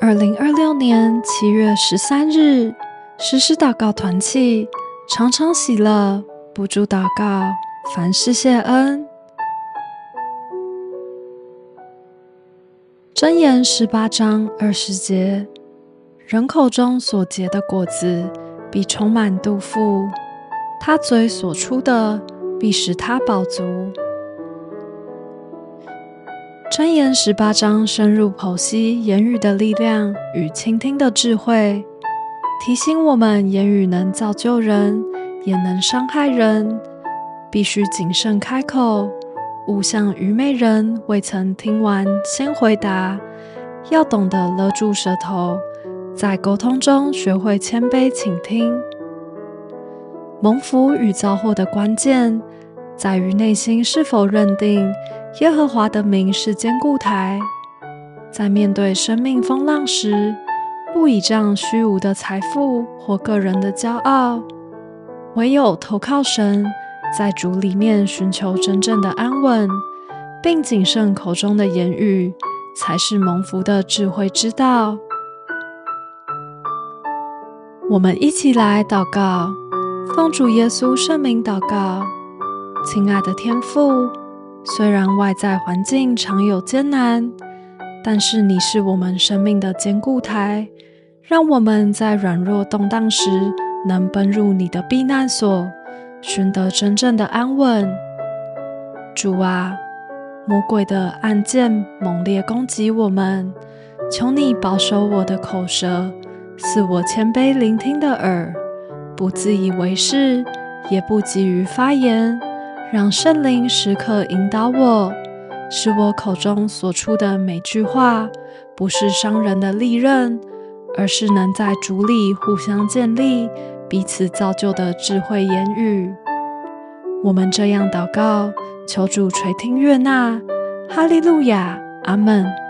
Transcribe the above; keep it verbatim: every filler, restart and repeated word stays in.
二零二六年七月十三日，实施祷告团契，常常喜乐，不住祷告，凡事谢恩。箴言十八章二十节，人口中所结的果子，必充满肚腹；他嘴所出的，必使他饱足。箴言十八章深入剖析言语的力量与倾听的智慧，提醒我们言语能造就人，也能伤害人，必须谨慎开口，勿像愚昧人未曾听完先回答，要懂得勒住舌头，在沟通中学会谦卑倾听。蒙福与遭祸的关键，在于内心是否认定耶和华的名是坚固台，在面对生命风浪时，不倚仗虚无的财富或个人的骄傲，唯有投靠神，在主里面寻求真正的安稳，并谨慎口中的言语，才是蒙福的智慧之道。我们一起来祷告，奉主耶稣圣名祷告。亲爱的天父，虽然外在环境常有艰难，但是你是我们生命的坚固台，让我们在软弱动荡时，能奔入你的避难所，寻得真正的安稳。主啊，魔鬼的暗箭猛烈攻击我们，求你保守我的口舌，赐我谦卑聆听的耳，不自以为是，也不急于发言，让圣灵时刻引导我，使我口中所出的每句话，不是伤人的利刃，而是能在主里互相建立、彼此造就的智慧言语。我们这样祷告，求主垂听悦纳，哈利路亚，阿们。